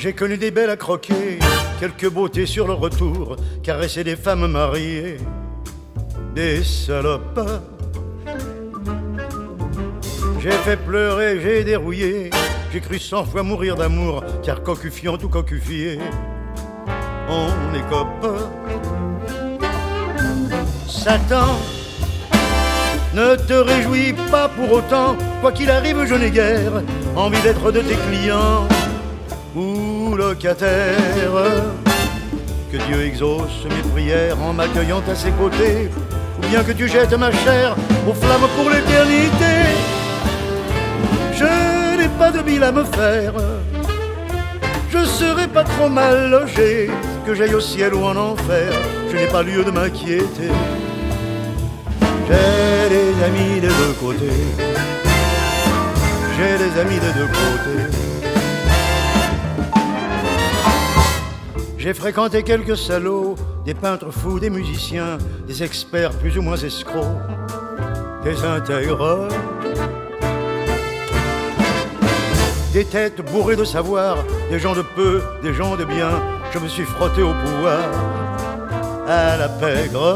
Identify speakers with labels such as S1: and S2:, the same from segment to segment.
S1: J'ai connu des belles à croquer, quelques beautés sur le retour, caresser des femmes mariées, des salopes. J'ai fait pleurer, j'ai dérouillé, j'ai cru 100 fois mourir d'amour, car cocufiant ou cocufié, on est copains. Satan, ne te réjouis pas pour autant, quoi qu'il arrive je n'ai guère envie d'être de tes clients ou locataires. Que Dieu exauce mes prières en m'accueillant à ses côtés, ou bien que tu jettes ma chair aux flammes pour l'éternité. Je n'ai pas de bile à me faire, je serai pas trop mal logé, que j'aille au ciel ou en enfer, je n'ai pas lieu de m'inquiéter. J'ai des amis des deux côtés, j'ai des amis des deux côtés. J'ai fréquenté quelques salauds, des peintres fous, des musiciens, des experts plus ou moins escrocs, des intègres, des têtes bourrées de savoir, des gens de peu, des gens de bien. Je me suis frotté au pouvoir, à la pègre.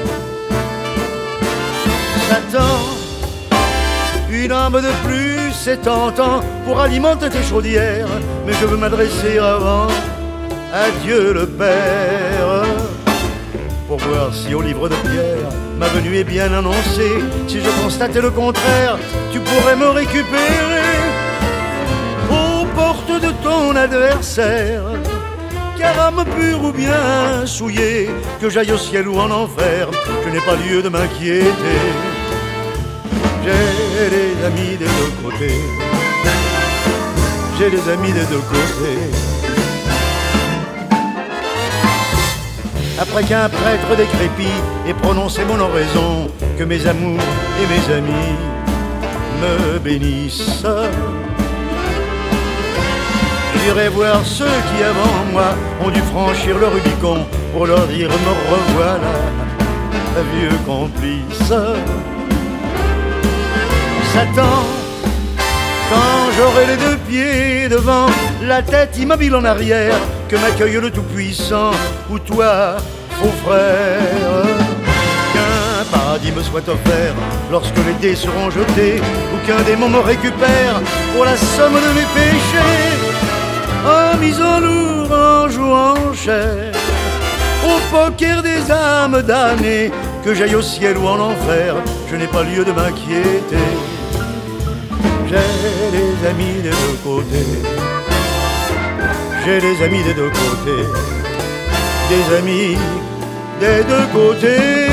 S1: Satan, une âme de plus, c'est tentant pour alimenter tes chaudières, mais je veux m'adresser avant à Dieu le Père, pour voir si au livre de Pierre ma venue est bien annoncée. Si je constatais le contraire, tu pourrais me récupérer aux portes de ton adversaire, car âme pure ou bien souillée, que j'aille au ciel ou en enfer, je n'ai pas lieu de m'inquiéter. J'ai des amis des deux côtés, j'ai des amis des deux côtés. Après qu'un prêtre décrépit ait prononcé mon oraison, que mes amours et mes amis me bénissent, j'irai voir ceux qui avant moi ont dû franchir le Rubicon, pour leur dire me revoilà, vieux complice. Satan, quand j'aurai les deux pieds devant, la tête immobile en arrière, que m'accueille le Tout-Puissant, ou toi, faux frère. Qu'un paradis me soit offert lorsque les dés seront jetés, ou qu'un démon me récupère pour la somme de mes péchés, en misant lourd, en jouant cher, au poker des âmes damnées, que j'aille au ciel ou en enfer, je n'ai pas lieu de m'inquiéter. J'ai des amis des deux côtés, j'ai des amis des deux côtés, des amis des deux côtés.